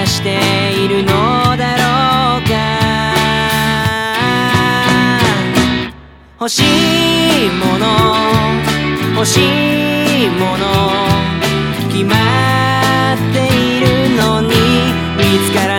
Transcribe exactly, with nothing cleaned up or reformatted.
探しているのだろうか。欲しいもの欲しいもの決まっているのに見つから